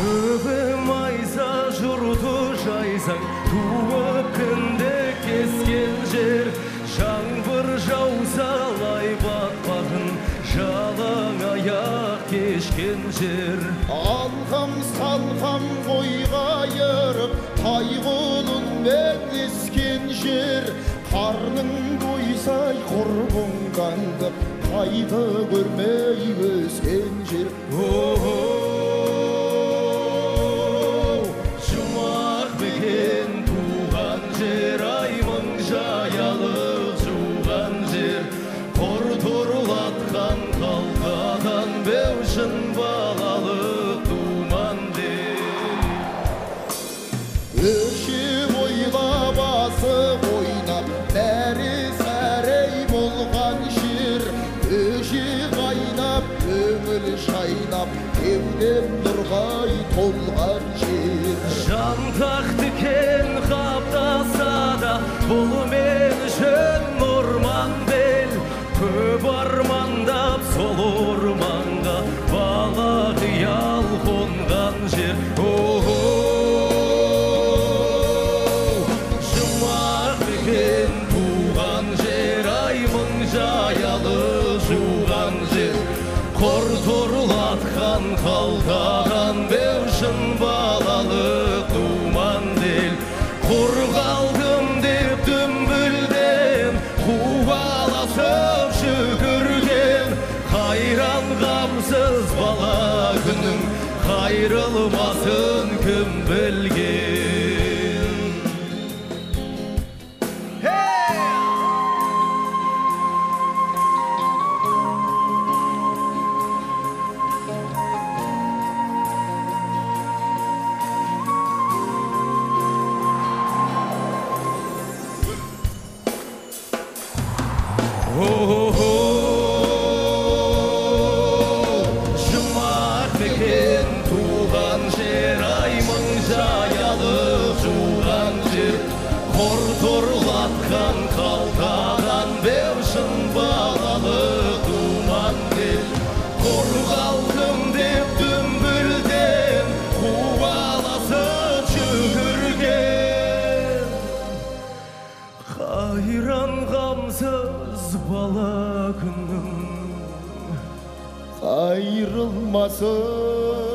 Көбі майса жұрты жайсаң, туып күнде кескен жер. Жаңбыр жауса лай батпағын, жалаң аяқ кешкен жер. Алқам салқам қойға айырып, тайғұлын мәнескен жер. Қарның дойсай құрбың қаңдып, қайта көрмей өскен жер. Жұмақ бекен туған жер, аймың жаялық жуған жер. Қор торлатқан қалқадан беушін балалық думан дер. Өші ойла басы ойнап, бәрі сәрей болған жер. Өші қайнап, көңіл шайнап, кеудем нұрғай толған жер. Жантақ тікен қаптаса да, бұл мен үшін орман бел. Көп армандап сол орманға, бала қиял қонған жер. Жұмақ бекен туған жер, аймың жаялы жуған жер. Қор торлатқан қалтаған беушін балалық думан дел. Қорғалдым деп дүмбілден, қуаласып жүгірген. Қайран қамсыз бала күнің, қайрылмасын кім білген. Жұмақ бекен туған жер, аймың жаялық жуған жер. Қор торлатқан қалтаған беушін балалық думан дел. Қорғалдым деп дүмбілден, қуаласып жүгірген. Қайран қамсыз бала күнің, Қайрылмасын